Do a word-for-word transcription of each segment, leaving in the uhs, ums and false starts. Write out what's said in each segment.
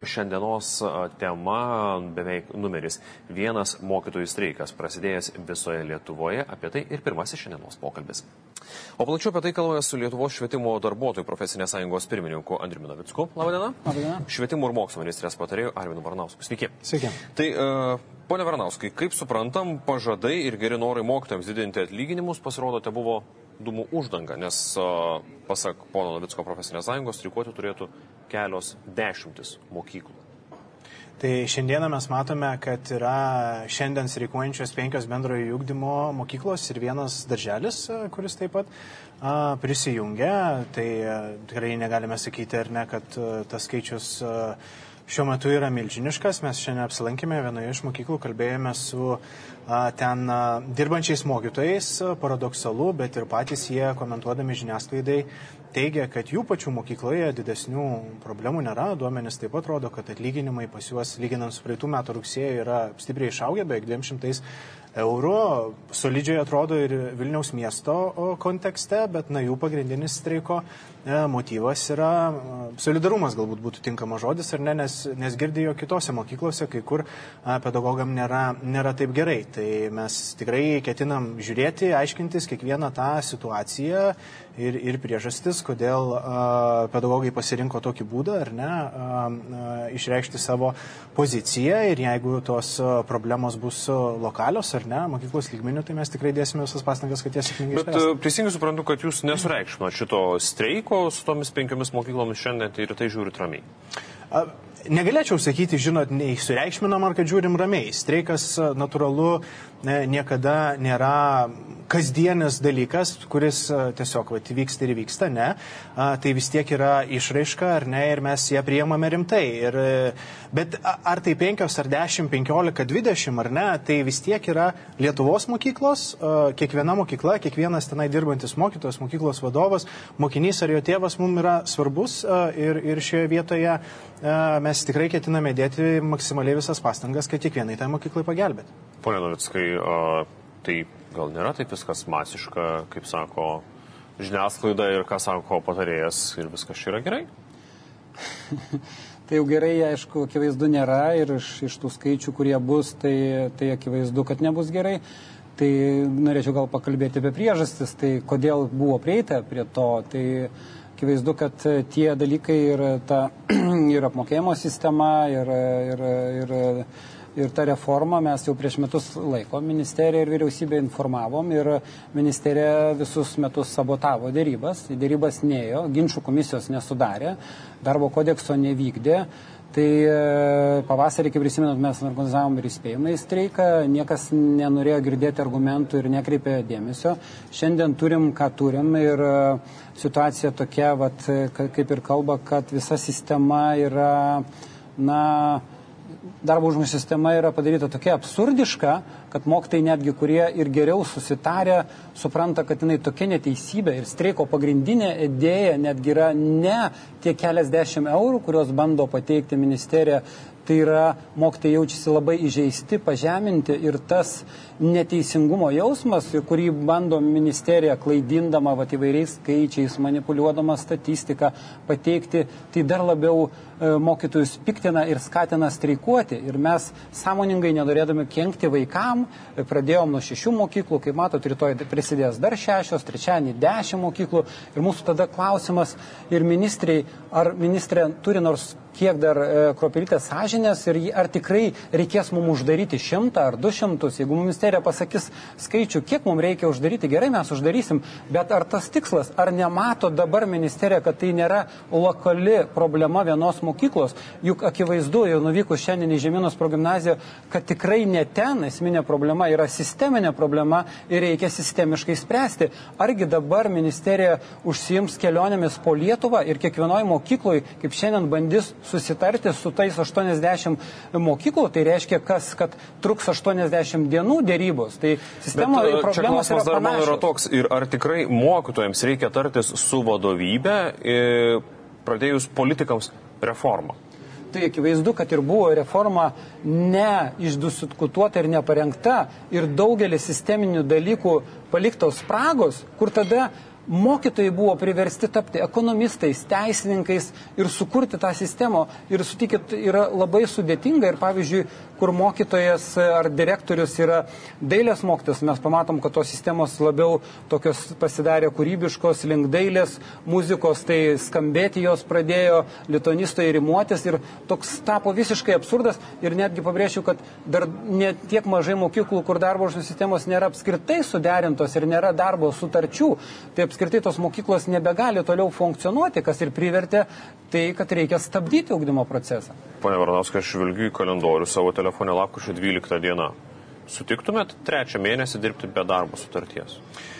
šiandienos tema beveik numeris vienas mokytojų streikas prasidėjęs visoje Lietuvoje. Apie tai ir pirmasis šiandienos pokalbis. O plačiau apie tai kalbame su Lietuvos švietimo darbuotojų profesinės sąjungos pirmininku Andriumi Navicku. Labadiena. Labadiena. Švietimo ir mokslo ministrės patarėju Arminu Varanausku. Sveiki. Sveiki. Tai, uh, pone Varanauskai, kaip suprantam, pažadai ir geri norai mokytojams didinti atlyginimus pasirodote buvo dūmų uždanga, nes, uh, pasak pono Navicko profesinės sąjungos, streikuoti turėtų kelios dešimtis mokyklų. Tai šiandieną mes matome, kad yra šiandien streikuojančios penkios bendrojo ugdymo mokyklos ir vienas darželis, kuris taip pat a, prisijungia. Tai a, tikrai negalime sakyti, ar ne, kad a, tas skaičius a, šiuo metu yra milžiniškas. Mes šiandien apsilankėme vienoje iš mokyklų, kalbėjome su a, ten a, dirbančiais mokytojais, a, paradoksalu, bet ir patys jie komentuodami žiniasklaidai teigia, kad jų pačių mokykloje didesnių problemų nėra. Duomenys taip pat rodo, kad atlyginimai pas juos, lyginant su praeitų metų rugsėjo, yra stipriai išaugę, beveik dviem šimtais eurų. Solidžiai atrodo ir Vilniaus miesto kontekste, bet na, jų pagrindinis streiko e, motyvas yra solidarumas, galbūt būtų tinkamas žodis, ar ne, nes, nes girdėjo kitose mokyklose, kai kur a, pedagogam nėra, nėra taip gerai. Tai mes tikrai ketinam žiūrėti, aiškintis kiekvieną tą situaciją ir, ir priežastis, kodėl a, pedagogai pasirinko tokį būdą, ar ne, a, a, išreikšti savo poziciją, ir jeigu tos a, problemos bus a, lokalios, ar ne, mokyklos lygmenių, tai mes tikrai dėsime visas pastangas, kad jie sėkmingai išspręstų. Bet teisingai suprantu, kad jūs nesureikšmino šito streiko su tomis penkiomis mokyklomis šiandien, tai ir tai žiūrit ramiai. A, Negalėčiau sakyti, žinot, nei sureikšminam ar kad žiūrim ramiai. Streikas natūralu niekada nėra kasdienis dalykas, kuris tiesiog vat, vyksta ir vyksta, ne. Tai vis tiek yra išraiška, ar ne, ir mes ją priimame rimtai. Ir, bet ar tai penkios, ar dešimt, penkiolika, dvidešimt, ar ne, tai vis tiek yra Lietuvos mokyklos, kiekviena mokykla, kiekvienas tenai dirbantis mokytojas, mokyklos vadovas, mokinys ar jo tėvas mums yra svarbus, ir, ir šioje vietoje mes tikrai ketiname dėti maksimaliai visas pastangas, kad kiekvienai tai mokyklai pagelbėti. Pone Navickai, tai gal nėra taip viskas masiška, kaip sako žiniasklaida ir ką sako patarėjas, ir viskas čia yra gerai? Tai jau gerai, aišku, akivaizdu nėra, ir iš, iš tų skaičių, kurie bus, tai, tai akivaizdu, kad nebus gerai. Tai norėčiau gal pakalbėti apie priežastis, tai kodėl buvo prieita prie to. Tai akivaizdu, kad tie dalykai ir, ta, ir apmokėjimo sistema, ir, ir, ir, ir ta reforma mes jau prieš metus laiko ministerija ir vyriausybė informavom, ir ministerija visus metus sabotavo dėrybas. Dėrybas nėjo, ginčų komisijos nesudarė, darbo kodekso nevykdė. Tai pavasarį, kaip prisimenat, mes organizavom ir įspėjimą į streiką, niekas nenorėjo girdėti argumentų ir nekreipė dėmesio. Šiandien turim, ką turim, ir situacija tokia, vat, kaip ir kalba, kad visa sistema yra, na, darbo užmokesčio sistema yra padaryta tokia absurdiška, kad mokytojai netgi, kurie ir geriau susitarę, supranta, kad jinai tokia neteisybė, ir streiko pagrindinė idėja netgi yra ne tie keliasdešimt eurų, kurios bando pateikti ministerija. Tai yra, mokytojai jaučiasi labai įžeisti, pažeminti, ir tas neteisingumo jausmas, kurį bando ministerija klaidindama vat, įvairiais skaičiais, manipuliuodama statistiką pateikti, tai dar labiau e, mokytojus piktina ir skatina streikuoti. Ir mes sąmoningai nenorėdami kenkti vaikam, pradėjom nuo šešių mokyklų, kaip matot, rytoj prisidės dar šešios, trečiadienį dešimt mokyklų. Ir mūsų tada klausimas ir ministrei, ar ministrė turi nors kiek dar e, kruopelytės sąžinės, ir ar tikrai reikės mums uždaryti šimtą ar du šimtus. Jeigu ministerija pasakys skaičių, kiek mums reikia uždaryti, gerai, mes uždarysim, bet ar tas tikslas, ar nemato dabar ministerija, kad tai nėra lokali problema vienos mokyklos, juk akivaizdu, jau nuvykus šiandien į Žemynos progimnaziją, kad tikrai ne ten esminė problema, yra sisteminė problema ir reikia sistemiškai spręsti. Argi dabar ministerija užsiims kelionėmis po Lietuvą ir kiekvienoje mokykloje, kaip šiandien bandys susitarti su tais aštuoniasdešimt mokyklų, tai reiškia, kas, kad truks aštuoniasdešimt dienų dėrybos. Tai sistemoje problemos yra panašios. Yra toks, ir ar tikrai mokytojams reikia tartis su vadovybė, pradėjus politikams reformą? Tai akivaizdu, kad ir buvo reforma ne išdiskutuota ir neparengta, ir daugelis sisteminių dalykų paliktos spragos, kur tada mokytojai buvo priversti tapti ekonomistais, teisininkais ir sukurti tą sistemą. Ir sutikit, yra labai sudėtinga ir pavyzdžiui, kur mokytojas ar direktorius yra dailės mokytojas, mes pamatom, kad tos sistemos labiau tokios pasidarė kūrybiškos, link dailės, muzikos, tai skambėti jos pradėjo, lituanistai rimuotis ir toks tapo visiškai absurdas ir netgi pabrėšiu, kad dar ne tiek mažai mokyklų, kur darbo užmokesčio sistemos nėra apskritai suderintos ir nėra darbo sutarčių, tai apskritai tos mokyklos nebegali toliau funkcionuoti, kas ir privertė tai, kad reikia stabdyti ugdymo procesą. Pone Varanauskai, aš žvelgiu į kalendorių savo telefone lapkričio dvyliktą dieną. Sutiktumėt trečią mėnesį dirbti be darbo sutarties?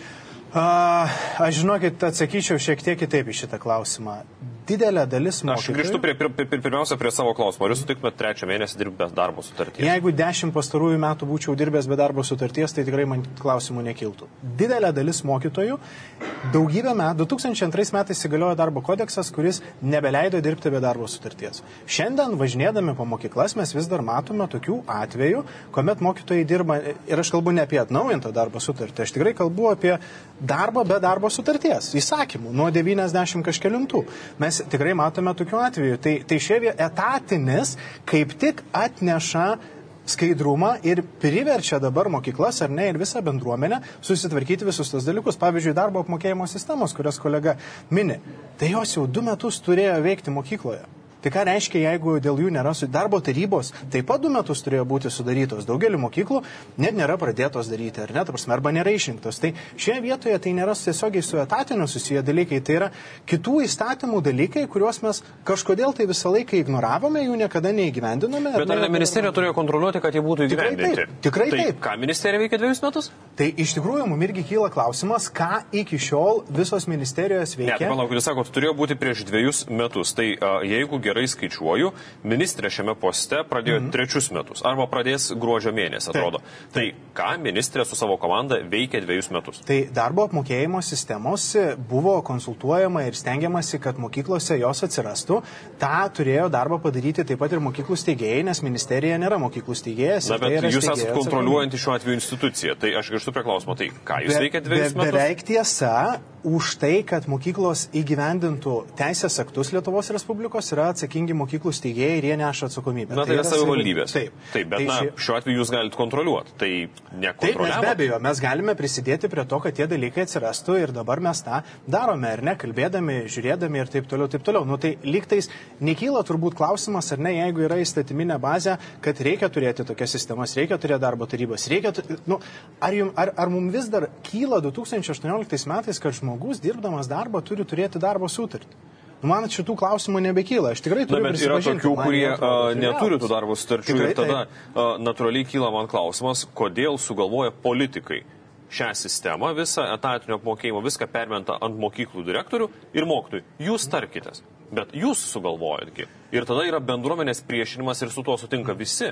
A, aš žinokit, atsakyčiau šiek tiek kitaip į šitą klausimą. Didelė dalis mokytojų... Aš grįžtu prie, prie, prie, pirmiausia prie savo klausimo. Ar jūs sutiktumėt trečią mėnesį dirbti be darbo sutarties? Jeigu dešimt pastarųjų metų būčiau dirbęs be darbo sutarties, tai tikrai man klausimų nekiltų. Didelė dalis mokytojų daugybę metų, du tūkstančiai antrais metais įgaliojo darbo kodeksas, kuris nebeleido dirbti be darbo sutarties. Šiandien važinėdami po mokyklas mes vis dar matome tokių atvejų, kuomet mokytojai dirba, ir aš kalbu ne apie atnaujintą darbo sutartį, aš tikrai kalbu apie darbą be darbo sutarties, įsakymų, nuo devyniasdešimt kažkelintų. Mes tikrai matome tokių atvejų. Tai, tai šie etatinis kaip tik atneša skaidrumą ir priverčia dabar mokyklas, ar ne, ir visą bendruomenę susitvarkyti visus tos dalykus. Pavyzdžiui, darbo apmokėjimo sistemos, kurias kolega mini, tai jos jau du metus turėjo veikti mokykloje. Tai ką reiškia, jeigu dėl jų nėra su darbo tarybos, taip pat du metus turėjo būti sudarytos. Daugelį mokyklų net nėra pradėtos daryti, ar ne, ta prasme, arba nėra išrinktos. Tai šioje vietoje tai nėra tiesiogiai su etatiniu susiję dalykai, tai yra kitų įstatymų dalykai, kuriuos mes kažkodėl tai visą laiką ignoravome, jų niekada neįgyvendinome. Bet ar ne ministerija turėjo kontroliuoti, kad jie būtų įgyvendinti? Tikrai taip. Tikrai tai taip. Ką ministerija veikia dviejus metus? Tai iš tikrųjų mums irgi kyla klausimas, ką iki šiol visos ministerijos veikia. Ne, tai manau, kad jūs sakot, turėjo būti prieš dviejus metus. Tai uh, jeigu gerai skaičiuoju, ministrė šiame poste pradėjo mm-hmm. trečius metus, arba pradės gruodžio mėnesį, atrodo. Taip. Tai ką ministrė su savo komanda veikia dviejus metus? Tai darbo apmokėjimo sistemos buvo konsultuojama ir stengiamasi, kad mokyklose jos atsirastų. Ta turėjo darbą padaryti taip pat ir mokyklų steigėjai, nes ministerija nėra mokyklų steigėjas. Na, bet tai jūs esate kontroliuojantį šiuo atveju instituciją. Tai aš grįžtu prie klausimo. Tai ką jūs be, veikia dviejus be, metus? Beveik tiesa, už tai, kad mokyklos įgyvendintų teisės aktus Lietuvos Respublikos, yra atsakingi mokyklų steigėjai ir jie neša atsakomybę. Na, tai, tai yra savivaldybės. Taip. Taip, bet tai na, ši... šiuo atveju jūs galite kontroliuoti. Tai nekontroliuojate. Taip, mes be abejo, mes galime prisidėti prie to, kad tie dalykai atsirastų ir dabar mes tą darome, ar ne, kalbėdami, žiūrėdami ir taip toliau, taip toliau. Nu, tai lygtais nekyla turbūt klausimas, ar ne, jeigu yra įstatyminė bazė, kad reikia turėti tokias sistemas, reikia turėti darbo tarybas, reikia, nu, ar, jum, ar, ar mums vis dar kyla du tūkstančiai aštuonioliktais metais, kad žmogus dirbdamas darbą turi turėti darbo sutartį? Man šitų klausimų nebekyla. Aš tikrai turiu prisipažinti. Yra tokių, kurie uh, neturi tų darbo sutarčių tikrai, ir tada uh, natūraliai kyla man klausimas, kodėl sugalvoja politikai šią sistemą, visą etatinio apmokėjimo, viską permenta ant mokyklų direktorių ir mokytojų. Jūs tarkitės, bet jūs sugalvojatgi. Ir tada yra bendruomenės priešinimas ir su tuo sutinka visi.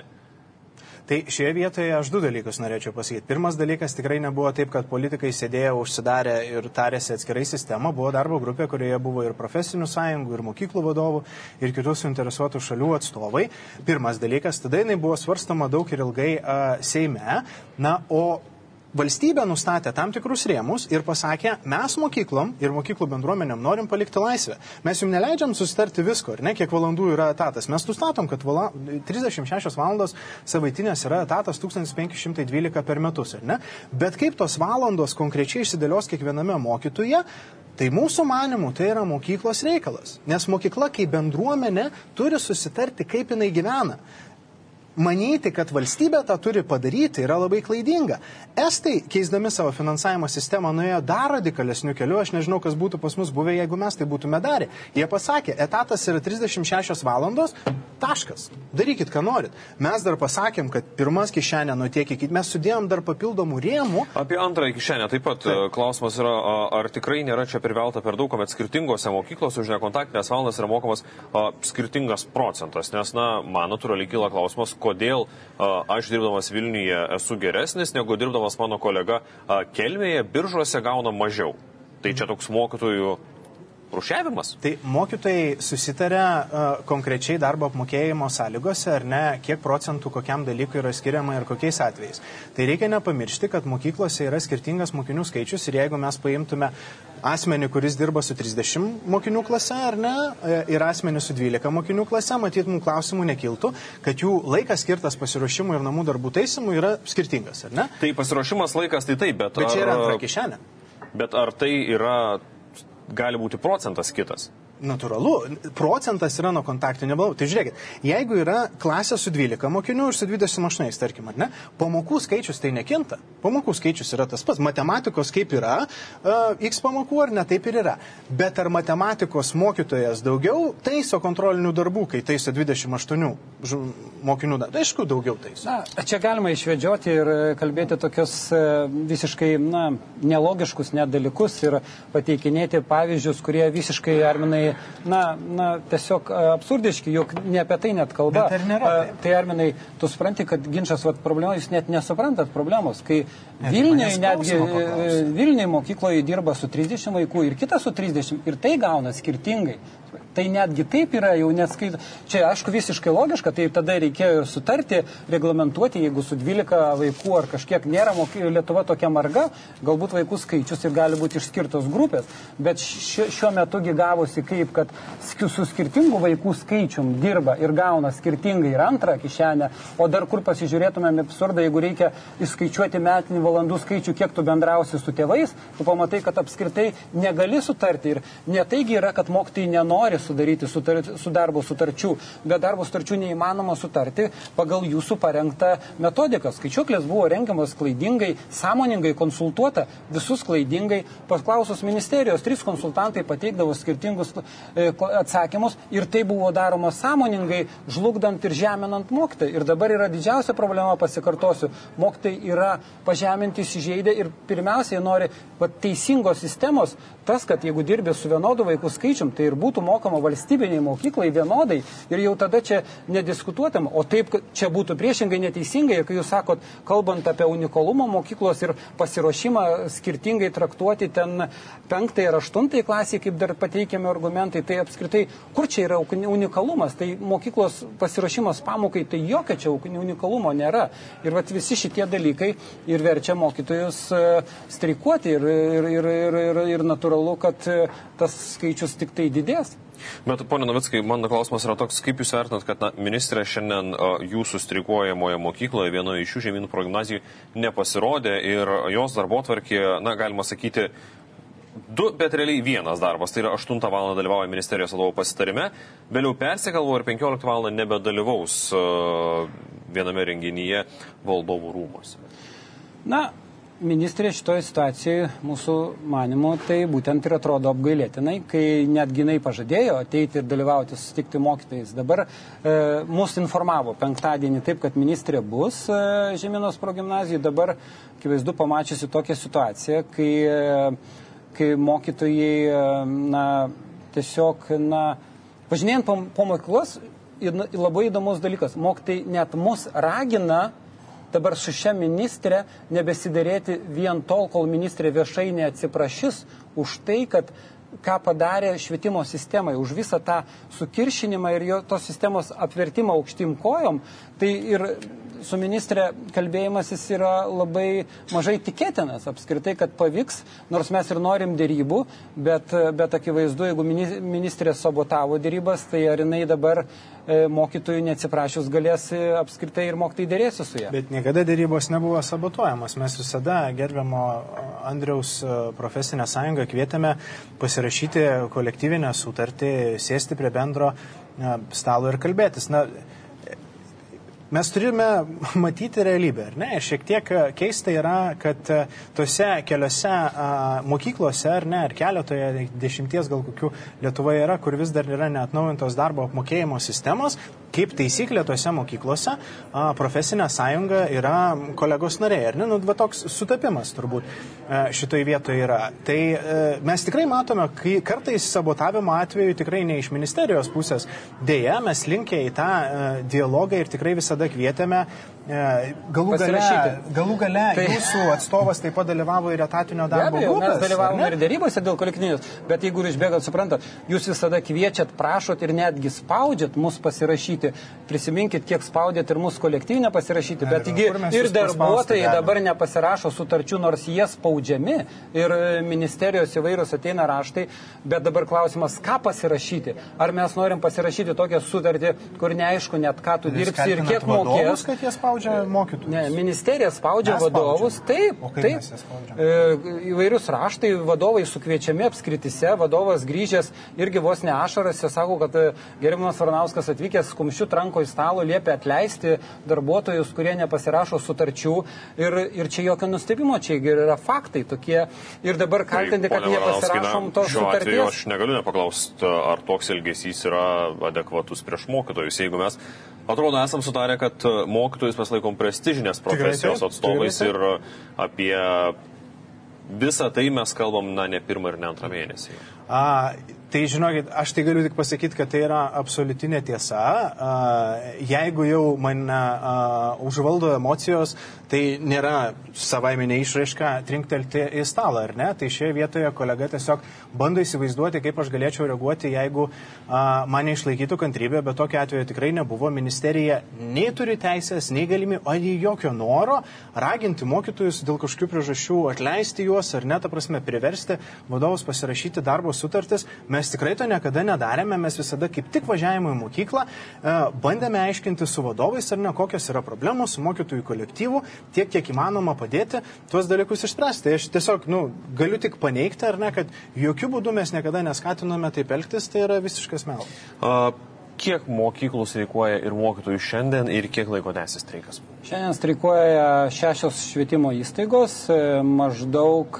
Tai šioje vietoje aš du dalykus norėčiau pasakyti. Pirmas dalykas, tikrai nebuvo taip, kad politikai sėdėjo, užsidarė ir tarėsi atskirai sistemą. Buvo darbo grupė, kurioje buvo ir profesinių sąjungų, ir mokyklų vadovų, ir kitų suinteresuotų šalių atstovai. Pirmas dalykas, tada jinai buvo svarstama daug ir ilgai a, Seime. Na, o valstybė nustatė tam tikrus rėmus ir pasakė, mes mokyklom ir mokyklų bendruomenėm norim palikti laisvę. Mes jums neleidžiam susitarti visko, ar ne, kiek valandų yra etatas. Mes nustatom, kad vala, trisdešimt šešios valandos savaitinės yra etatas tūkstantis penki šimtai dvylika per metus, ar ne? Bet kaip tos valandos konkrečiai išsidėlios kiekviename mokytoje, tai mūsų manimų tai yra mokyklos reikalas. Nes mokykla kaip bendruomenė turi susitarti, kaip jinai gyvena. Manyti, kad valstybė tą turi padaryti, yra labai klaidinga. Estai, keisdami savo finansavimo sistemą, nuėjo dar radikalesnių kelių. Aš nežinau, kas būtų pas mus buvę, jeigu mes tai būtume darę. Jie pasakė, etatas yra trisdešimt šešios valandos, taškas. Darykit, ką norit. Mes dar pasakėm, kad pirmas kišenė nutiekikit. Mes sudėjom dar papildomų rėmų. Apie antrąją kišenę taip pat taip. Klausimas yra, ar tikrai nėra čia pervelta per daug, kuomet skirtingose mokyklose už nekontaktinės valandas yra mokamas a, skirtingas procentas. Nes, na, man natūraliai kyla klausimas, kodėl a, aš dirbdamas Vilniuje esu geresnis, negu dirbdamas mano kolega a, Kelmėje, Biržuose gauna mažiau. Tai čia toks mokytojų rušiavimas. Tai mokytojai susitarė uh, konkrečiai darbo apmokėjimo sąlygose, ar ne, kiek procentų kokiam dalykui yra skiriama ir kokiais atvejais. Tai reikia nepamiršti, kad mokyklose yra skirtingas mokinių skaičius ir jeigu mes paimtume asmenį, kuris dirba su trisdešimt mokinių klase, ar ne, ir asmenį su dvylika mokinių klase, matyt, mums klausimų nekiltų, kad jų laikas skirtas pasiruošimui ir namų darbų taisymui yra skirtingas, ar ne? Tai pasiruošimas laikas tai taip, bet... Bet čia ar, yra antra kišenė. Bet ar tai yra, gali būti procentas kitas? Natūralu, procentas yra nuo kontaktinio balau. Tai žiūrėkit, jeigu yra klasė su dvylika mokinių ir su dvidešimt aštuoniais, tarkim, ar ne, pamokų skaičius tai nekinta. Pamokų skaičius yra tas pats. Matematikos kaip yra, uh, x pamokų ar ne, taip ir yra. Bet ar matematikos mokytojas daugiau taiso kontrolinių darbų, kai taiso dvidešimt aštuonių mokinių darbų? Tai aišku, daugiau taiso. Na, čia galima išvedžioti ir kalbėti tokius visiškai, na, nelogiškus net dalykus ir pateikinėti pavyzdžius, kurie visiškai, Arminai, Na, na, tiesiog absurdiški, juk ne apie tai net kalba. Bet ar nėra taip? Tai, Arminai, tu supranti, kad ginčas, vat, problema, jūs net nesuprantat problemos, kai Vilniuje netgi, Vilniuje mokykloje dirba su trisdešimt vaikų ir kitas su trisdešimt ir tai gauna skirtingai. Tai netgi taip yra, jau neskaito. Čia, aišku, visiškai logiška, tai tada reikėjo ir sutarti, reglamentuoti, jeigu su dvylika vaikų ar kažkiek nėra moky... Lietuva tokia marga, galbūt vaikų skaičius ir gali būti išskirtos grupės, bet ši, šiuo metu gavosi kaip, kad su skirtingų vaikų skaičium dirba ir gauna skirtingai ir antrą kišenę, o dar kur pasižiūrėtumėm absurdą, jeigu reikia išskaičiuoti metinį valandų skaičių, kiek tu bendrausi su tėvais, tu pamatai, kad apskritai negali sutarti ir netaigi yra, kad mokytojai nenori sudaryti sutar, su darbo sutarčių, bet darbo sutarčių neįmanoma sutarti pagal jūsų parengtą metodiką. Skaičiuoklės buvo rengiamas klaidingai, sąmoningai konsultuota, visus klaidingai, paklausus ministerijos, trys konsultantai pateikdavo skirtingus e, atsakymus ir tai buvo daroma sąmoningai, žlugdant ir žeminant mokytojai. Ir dabar yra didžiausia problema, pasikartosiu, mokytojai yra pažeminti, įsižeidę ir pirmiausiai nori va, teisingos sistemos, tas, kad jeigu dirbi su vienodu vaikų skaičium, tai ir būtų mokama valstybiniai mokyklai vienodai ir jau tada čia nediskutuotam, o taip, kad čia būtų priešingai neteisingai ir kai jūs sakot, kalbant apie unikalumą mokyklos ir pasiruošimą skirtingai traktuoti ten penktai ir aštuntai klasiai, kaip dar pateikiami argumentai, tai apskritai, kur čia yra unikalumas, tai mokyklos pasiruošimas pamokai, tai jokio čia unikalumo nėra. Ir vat visi šitie dalykai ir verčia mokytojus streikuoti ir, ir, ir, ir, ir, ir natūralu, kad tas skaičius tik tai didės. Bet, pone Novickai, mano klausimas yra toks, kaip jūs vertinat, kad na, ministrė šiandien a, jūsų streikuojamoje mokykloje vienoje iš šių žemynų progimnazijų nepasirodė ir jos darbotvarkė, na, galima sakyti, du, bet realiai vienas darbas, tai yra aštuntą valandą dalyvauja ministerijos vadovų pasitarime, vėliau persigalvo ir penkioliktą valandą nebedalyvaus a, viename renginyje valdovų rūmuose. Na, ministrė šitoje situacijoje, mūsų manimo, tai būtent ir atrodo apgailėtinai, kai netgi jinai pažadėjo ateiti ir dalyvauti, susitikti mokytojais. Dabar e, mus informavo penktadienį taip, kad ministrė bus e, Žemynos progimnazijoje. Dabar, akivaizdu, pamačiusi tokią situaciją, kai, e, kai mokytojai, e, na, tiesiog, na, važinėjant po, po mokyklos, labai įdomus dalykas. Mokytojai net mus ragina dabar su šia ministrė nebesidarėti vien tol, kol ministrė viešai neatsiprašys už tai, kad ką padarė švietimo sistemai, už visą tą sukiršinimą ir jo tos sistemos apvertimą aukštym kojom, tai ir su ministrė kalbėjimasis yra labai mažai tikėtinas apskritai, kad pavyks, nors mes ir norim dėrybų, bet, bet akivaizdu, jeigu ministrė sabotavo dėrybas, tai ar jinai dabar e, mokytojų neatsiprašius galės apskritai ir mokytojai dėrėsi su ją. Bet niekada dėrybos nebuvo sabotuojamas. Mes visada gerbiamo Andriaus profesinę sąjungą kvietėme pasirašyti kolektyvinę sutartį, sėsti prie bendro stalo ir kalbėtis. Na, mes turime matyti realybę, ar ne? Šiek tiek keista yra, kad tose keliose a, mokyklose, ar ne, ar keletoje dešimties gal kokių Lietuvoje yra, kur vis dar yra neatnaujintos darbo apmokėjimo sistemos, kaip taisyklė tose mokyklose a, profesinė sąjunga yra kolegos nariai, ar ne? Nu, va toks sutapimas turbūt a, šitoj vietoje yra. Tai a, mes tikrai matome, kai kartais sabotavimo atveju tikrai ne iš ministerijos pusės, dėja, mes linkę į tą a, dialogą ir tikrai visada kvietėme galų gale, galų gale tai... jūsų atstovas taip pat dalyvavo ir etatinio darbo grupės. Mes dalyvavome ir dėrybose dėl kolektyvinės, bet jeigu išbėgat, suprantat, jūs visada kviečiat, prašot ir netgi spaudžiat mus pasirašyti. Prisiminkit, kiek spaudėt ir mūsų kolektyvinę pasirašyti, bet taigi ir darbuotojai dabar nepasirašo sutarčių, nors jie spaudžiami ir ministerijos įvairūs ateina raštai, bet dabar klausimas, ką pasirašyti. Ar mes norim pasirašyti tokią sutartį, kur neaišku net ką tu dirbsi ir kiek mokės. Kad jie spaudžia mokytojus? Ne, ministerija spaudžia mes vadovus, taip, taip. E, įvairius raštai, vadovai sukviečiami apskritise, vadovas grįžęs irgi vos ne ašarose, sako, kad gerbiamas Varanauskas atvykęs kumščiu tranko į stalo, liepia atleisti darbuotojus, kurie nepasirašo sutarčių ir, ir čia jokio nustebimo, čia yra faktai tokie ir dabar kaltinti, kad nepasirašom tos šiuo sutarties. Atveju aš negaliu nepaklausti, ar toks elgesys yra adekvatus prieš mokytojus. Jeigu mes, atrodo, esam sutarę, kad mokytojus mes laikom prestižinės profesijos atstovais ir apie visą tai mes kalbam, na, ne pirmą ir ne antrą mėnesį. A, tai žinokit, aš tai galiu tik pasakyti, kad tai yra absoliutinė tiesa. A, jeigu jau mane a, užvaldo emocijos, tai nėra savaiminė išraiška trinktelti į stalą, ar ne? Tai šioje vietoje kolega tiesiog bando įsivaizduoti, kaip aš galėčiau reaguoti, jeigu a, mane išlaikytų kantrybė, bet tokiu atveju tikrai nebuvo. Ministerija nei turi teisės, nei galimi, o nei jokio noro raginti mokytojus dėl kažkokių priežasčių atleisti juos, ar ne, ta prasme, priversti vadovus pasirašyti darbo sutartis. Mes tikrai to niekada nedarėme, mes visada kaip tik važiavimo į mokyklą e, bandėme aiškinti su vadovais, ar ne, kokios yra problemos su mokytojų kolektyvu, tiek, kiek įmanoma padėti tuos dalykus išspręsti. Aš tiesiog, nu, galiu tik paneigti, ar ne, kad jokių būdų mes niekada neskatinome taip elgtis, tai yra visiškas melas. Uh, kiek mokyklų streikuoja ir mokytojų šiandien ir kiek laiko tęsis streikas? Šiandien streikuoja šešios švietimo įstaigos, maždaug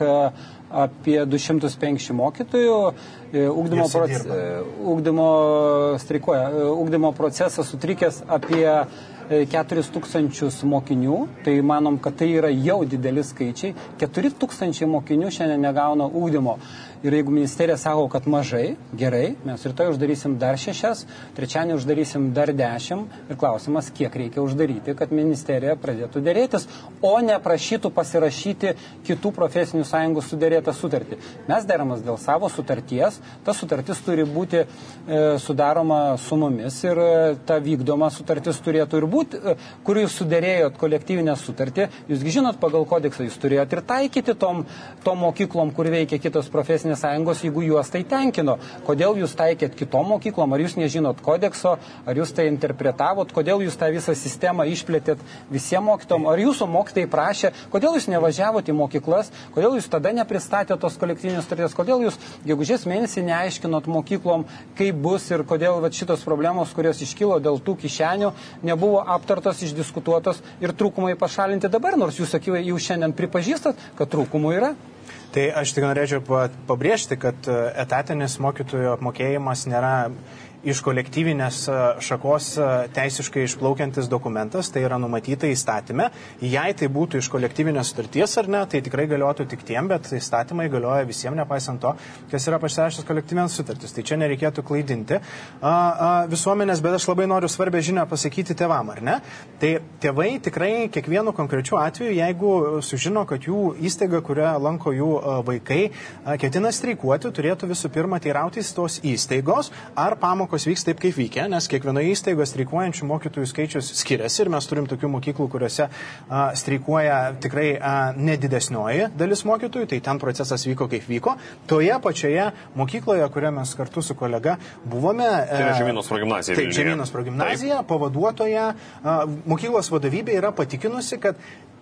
apie du šimtus penkiasdešimt mokytojų. Ugdymo, proce... ugdymo, streikuoja. Ugdymo procesas sutrikęs apie keturis tūkstančius mokinių, tai manom, kad tai yra jau dideli skaičiai. keturi tūkstančiai mokinių šiandien negauna ugdymo. Ir jeigu ministerija sako, kad mažai, gerai, mes rytoj uždarysim dar šešias, trečiadienį uždarysim dar dešimt ir klausimas, kiek reikia uždaryti, kad ministerija pradėtų dėrėtis, o ne prašytų pasirašyti kitų profesinių sąjungų sudėrėtą sutartį. Mes deramas dėl savo sutarties, ta sutartis turi būti e, sudaroma su mumis ir e, ta vykdoma sutartis turėtų ir būti, e, kur jūs sudėrėjot kolektyvinę sutartį, jūsgi žinot pagal kodeksą, jūs turėjot ir taikyti tom, tom mokyklom, kur veikia kitos profesinės sąjungos, jeigu juos tai tenkino. Kodėl jūs taikėt kitom mokyklom, ar jūs nežinot kodekso, ar jūs tai interpretavot, kodėl jūs tą visą sistemą išplėtėt visiems mokytom, ar jūsų mokytojai prašė, kodėl jūs nevažiavot į mokyklas, kodėl jūs tada nepristatėt tos kolektyvinės sutarties, kodėl jūs gegužės mėnesį neaiškinot mokyklom, kaip bus ir kodėl vat, šitos problemos, kurios iškilo dėl tų kišenių, nebuvo aptartos, išdiskutuotos ir trūkumai pašalinti dabar, nors jūs, sakykime, jau šiandien pripažįstat, kad trūkumų yra. Tai aš tik norėčiau pabrėžti, kad etatinis mokytojų apmokėjimas nėra iš kolektyvinės šakos teisiškai išplaukiantis dokumentas, tai yra numatyta įstatyme. Jei tai būtų iš kolektyvinės sutarties ar ne, tai tikrai galiotų tik tiem, bet įstatymai galioja visiems, nepaisant to, kas yra pasirašęs kolektyvinės sutartis. Tai čia nereikėtų klaidinti a, a, visuomenės, bet aš labai noriu svarbę žinią pasakyti tėvam, ar ne? Tai tėvai tikrai kiekvienu konkrečiu atveju, jeigu sužino, kad jų įstaiga, kurią lanko jų vaikai, ketina streikuoti, turėtų visų pirma teirautis tos įstaigos, ar pamokos vyks taip, kaip vykia, nes kiekvienoje įstaigoje streikuojančių mokytojų skaičius skiriasi ir mes turim tokių mokyklų, kuriuose a, streikuoja tikrai a, nedidesnioji dalis mokytojų, tai ten procesas vyko, kaip vyko. Toje pačioje mokykloje, kurioje mes kartu su kolega buvome. Tai yra Žemynos progimnazija. Taip, Žemynos progimnazija, pavaduotoja, a, mokyklos vadovybė yra patikinusi, kad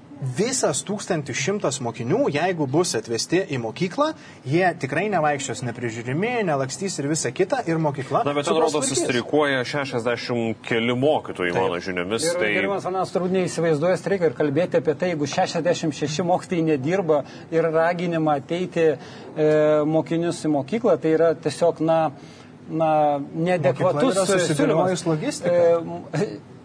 visas tūkstantis šimtas mokinių, jeigu bus atvesti į mokyklą, jie tikrai nevaikščios neprižiūrimi, nelakstys ir visa kita, ir mokykla. Na, bet ten rodo, sustrikuoja šešiasdešimt keli mokytojai, taip, mano žiniomis. Ir tai... gerimas Vanas turbūt neįsivaizduoja streiką ir kalbėti apie tai, jeigu šešiasdešimt šeši mokytojai nedirba ir raginimą ateiti e, mokinius į mokyklą, tai yra tiesiog, na, na neadekvatus siūlymas.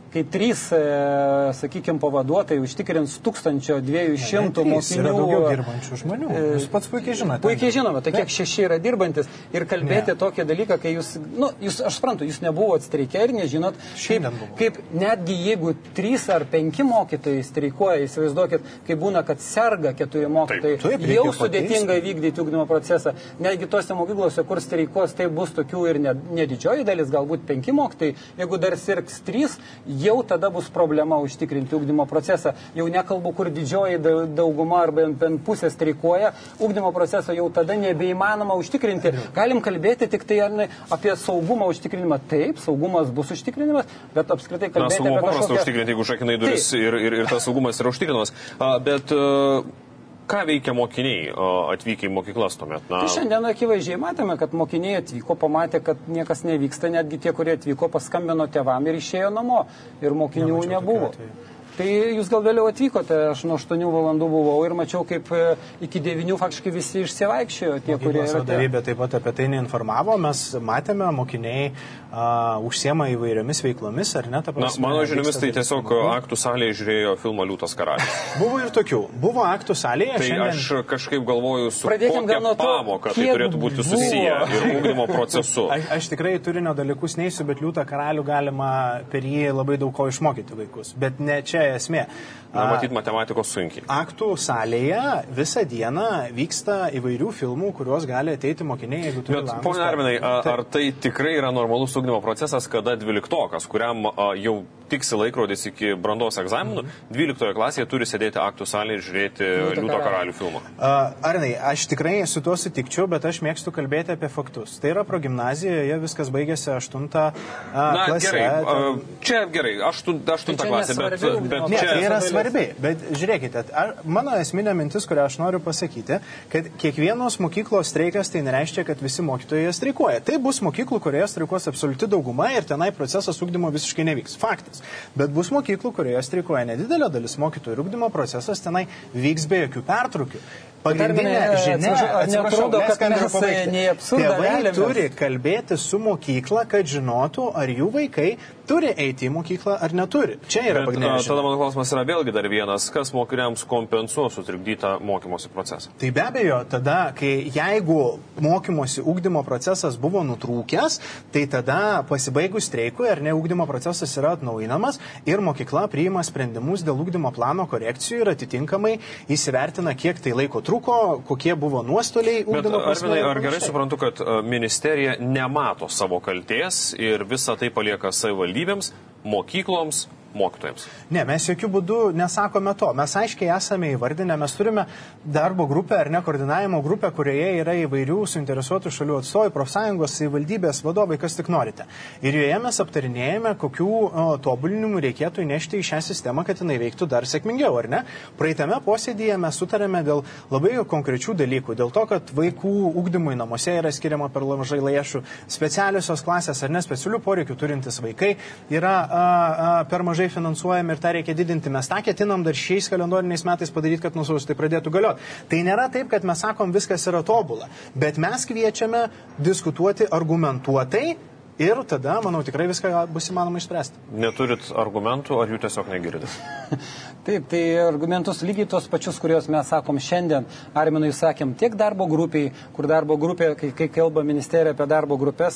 kai trys, e, sakykime, pavaduotojai užtikrins tūkstančio dviejų šimtų mokinių. Yra daugiau dirbančių žmonių. Jūs pats puikiai žinote. Puikiai žinome, tai kiek šeši yra dirbantis ir kalbėti ne. Tokį dalyką, kai jūs, nu, jūs, aš suprantu, jūs nebuvot streikę ir nežinot, kaip, kaip netgi jeigu trys ar penki mokytojai streikuoja, įsivaizduokit, kai būna, kad serga keturi mokytojai, taip, taip, jau sudėtinga vykdyti ugdymo procesą. Netgi tose mokyklose, kur streikuos, tai bus tokių ir nedidžioji dalis, galbūt penki mokytojai. Jeigu dar sirgs trys, jau tada bus problema užtikrinti ugdymo procesą. Jau nekalbu, kur didžioji dauguma arba bent pusė streikuoja, ugdymo procesą jau tada nebeįmanoma užtikrinti. Galim kalbėti tik tai apie saugumą užtikrinimą. Taip, saugumas bus užtikrinimas, bet apskritai kalbėti Na, apie kažkokią... kažkokią... užtikrinti, jeigu užrakinai duris ir, ir, ir tas saugumas yra užtikrinamas. A, bet a, ką veikia mokiniai a, atvykę į mokyklas tuomet? Na... Tai šiandien akivaizdžiai matėme, kad mokiniai atvyko, pamatė, kad niekas nevyksta, netgi tie, kurie atvyko, paskambino tėvam ir išėjo namo. Ir mokinių Nemačiau nebuvo. Tai jūs gal vėliau atvykote, aš nuo aštuonių valandų buvau ir mačiau, kaip iki devynių faktiškai visi išsivaikščiojo tie, Mokyklos kurie... Mokyklos vadovybė taip pat apie tai neinformavo, mes matėme, mokiniai uh, užsiema įvairiomis veiklomis, ar ne? Ta prasme, Na, mano žiniomis tai tiesiog filmų. Aktų salėje žiūrėjo filmą Liūtas karalius. Buvo ir tokių, buvo aktų salėje. Tai šiandien... aš kažkaip galvoju, su Pradėkim kokia pamoka tai turėtų būti susiję ir ugdymo procesu. Aš, aš tikrai turinio dalykus neįsiu, bet Liūtą karalių galima per jį labai daug ko išmokyti vaikus, bet ne čia esmė. Na, matyt, matematikos sunkiai. Aktų salėje visą dieną vyksta įvairių filmų, kuriuos gali ateiti mokiniai, jeigu turi langus. Bet, pone Arminai, ar tai tikrai yra normalus ugdymo procesas, kada dvyliktokas, kuriam a, jau tiksi laikrodis iki brandos egzaminų, dvyliktoje klasėje turi sėdėti aktų salėje ir žiūrėti Liūto karalių filmą? Uh, Arnai, aš tikrai su tuo sutikčiau, bet aš mėgstu kalbėti apie faktus. Tai yra progimnazijoje, viskas baigėsi aštuntą uh, Na, klasę. Gerai, uh, čia gerai, aštuntą aštuntą klasę, bet, bet ne, čia... Tai yra svarbi, bet žiūrėkite, ar, mano esminė mintis, kurią aš noriu pasakyti, kad kiekvienos mokyklos streikas tai nereiškia, kad visi mokytojai streikuoja. Tai bus mokyklų, kurioje streikuos absoliuti dauguma ir tenai procesas ugdymo visiškai nevyks. Faktas. Bet bus mokyklų, kurioje streikuoja nedidelė dalis mokytojų ir ugdymo procesas tenai vyks be jokių pertraukių. Pagrindinė žinia, atsiprašau, kad mes nei absurdą tėvai turi kalbėti su mokykla, kad žinotų, ar jų vaikai turi eiti į mokyklą ar neturi. Čia yra pagrindinė žinia. Tada mano klausimas yra vėlgi dar vienas, kas mokiniams kompensuos sutrikdytą mokymosi procesą? Tai be abejo, tada, kai jeigu mokymosi ugdymo procesas buvo nutrūkęs, tai tada pasibaigus streikui ar ne ugdymo procesas yra atnaujinamas ir mokykla priima sprendimus dėl ugdymo plano korekcijų ir atitinkamai įsivertina, kiek tai laiko truko, kokie buvo nuostoliai ugdymo prasme. Arminai, ar gerai suprantu, kad ministerija nemato savo kaltės ir visą tai palieka savivaldybėms, mokykloms, mokytojams? Ne, mes jokių būdų nesakome to. Mes aiškiai esame įvardinę, mes turime darbo grupę ar ne koordinavimo grupę, kurioje yra įvairių suinteresuotų šalių atstovai, profsąjungos, savivaldybės vadovai, kas tik norite. Ir joje mes aptarinėjame, kokių o, tobulinimų reikėtų įnešti į šią sistemą, kad jinai veiktų dar sėkmingiau, ar ne? Praeitame posėdyje mes sutarėme dėl labai konkrečių dalykų, dėl to, kad vaikų ugdymui namuose yra skiriama per mažai lėšų, specialiosios klasės ar ne specialių poreikių turintys vaikai yra a, a, per mažai finansuojami ir tą reikia didinti. Mes tą ketinam dar šiais kalendoriniais metais padaryti, kad nuo sausio tai pradėtų galioti. Tai nėra taip, kad mes sakom, viskas yra tobula, bet mes kviečiame diskutuoti argumentuotai ir tada, manau, tikrai viską bus įmanoma išspręsti. Neturit argumentų, ar jų tiesiog negirdit? Taip, tai argumentus lygiai tos pačius, kuriuos mes sakom šiandien, Arminui sakėm, tiek darbo grupiai, kur darbo grupė, kai, kai kalba ministerija apie darbo grupės,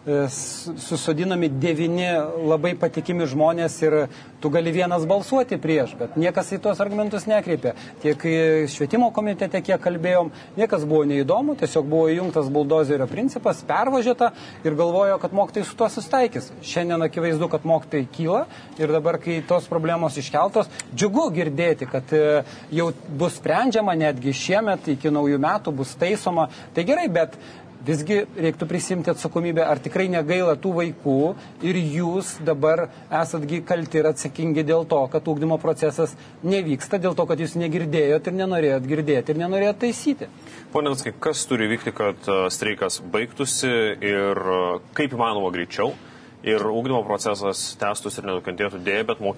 susodinami devyni labai patikimi žmonės ir tu gali vienas balsuoti prieš, bet niekas į tos argumentus nekreipė. Tiek švietimo komitete, kiek kalbėjom, niekas buvo neįdomu, tiesiog buvo įjungtas buldozerio principas, pervažiuota ir galvojo, kad mokytojai su tuo sustaikys. Šiandien akivaizdu, kad mokytojai kyla ir dabar, kai tos problemos iškeltos, džiugu girdėti, kad jau bus sprendžiama netgi šiemet, iki naujų metų bus taisoma. Tai gerai, bet visgi reiktų prisimti atsakomybę, ar tikrai negaila tų vaikų ir jūs dabar esatgi kalti ir atsakingi dėl to, kad ugdymo procesas nevyksta, dėl to, kad jūs negirdėjot ir nenorėjot girdėti ir nenorėjot taisyti. Pone Navickai, kas turi vykti, kad streikas baigtųsi ir kaip įmanoma greičiau ir ugdymo procesas tęstųsi ir nenukentėtų dėja, bet mokiniai?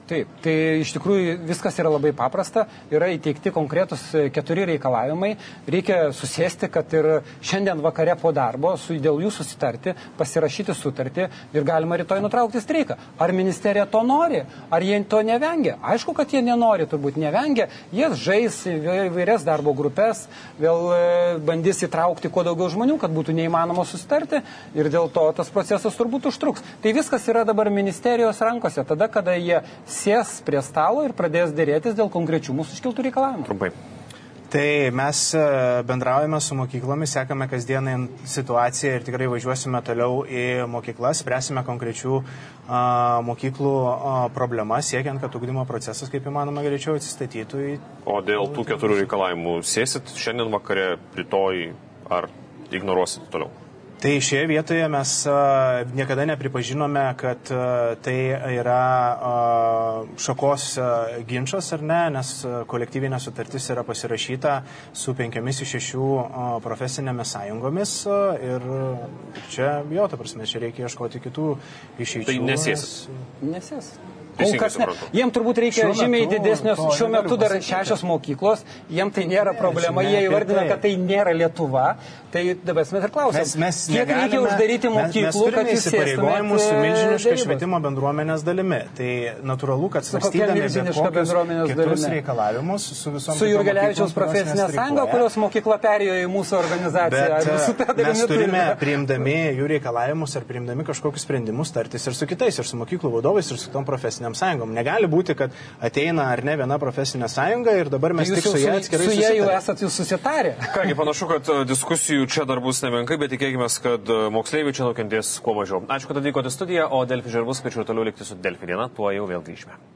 Taip, tai iš tikrųjų viskas yra labai paprasta, yra įteikti konkretus keturi reikalavimai, reikia susėsti, kad ir šiandien vakare po darbo su, dėl jų susitarti, pasirašyti sutartį ir galima rytoj nutraukti streiką. Ar ministerija to nori, ar jie to nevengia? Aišku, kad jie nenori, turbūt nevengia, jie žais įvairias darbo grupės, vėl bandys įtraukti kuo daugiau žmonių, kad būtų neįmanoma susitarti ir dėl to tas procesas turbūt užtruks. Tai viskas yra dabar ministerijos rankose, tada, kada jie sės prie stalo ir pradės dėrėtis dėl konkrečių mūsų iškiltų reikalavimų. Trumpai. Tai mes bendraujame su mokyklomis, sekame kasdieną situaciją ir tikrai važiuosime toliau į mokyklas, spręsime konkrečių a, mokyklų a, problemas, siekiant, kad ugdymo procesas kaip įmanoma greičiau atsistatytų. Į... O dėl tų keturių reikalavimų sėsit šiandien vakare, rytoj ar ignoruosit toliau? Tai šioje vietoje mes a, niekada nepripažinome, kad a, tai yra a, šakos a, ginčas ar ne, nes kolektyvinė sutartis yra pasirašyta su penkiomis iš šešių a, profesinėmis sąjungomis a, ir čia, jo, ta prasme, čia reikia ieškoti kitų išeičių. Tai nesės? Nesės. Kol kas ne. Jiem turbūt reikia žymiai didesnės, šiuo metu dar šešios mokyklos, jiem tai nėra problema, jie įvardina, kad tai nėra Lietuva, tai dabar mes ir klausim, kiek reikia uždaryti mokyklų, kad jūs įsipareigojimus su milžiniška švietimo bendruomenės dalimi. Tai natūralu, kad svarstydami bet kokius kitus reikalavimus su visom... Su Jurgelevičiaus profesinė sąjunga, kurios mokykla perėjo į mūsų organizaciją. Bet mes turime, priimdami jų reikalavimus ar priimdami kažkokius sprendimus, tartis ir su kitais, ir su mokyklų vadovais, ir su kitom profesinėm sąjungom. Negali būti, kad ateina ar ne viena profesinė sąjunga ir dabar mes tik su jie atskirai susitarė. Su jie jau esat jūs susitarę. Kągi, panašu, kad diskusijų čia dar bus nemenkai, bet tikėkime, kad moksleiviai čia nukentės kuo mažiau. Ačiū, kad atvykote į studiją, o Delfi žiūrovus kviečiu toliau likti su Delfi diena, tuo jau vėl grįžime.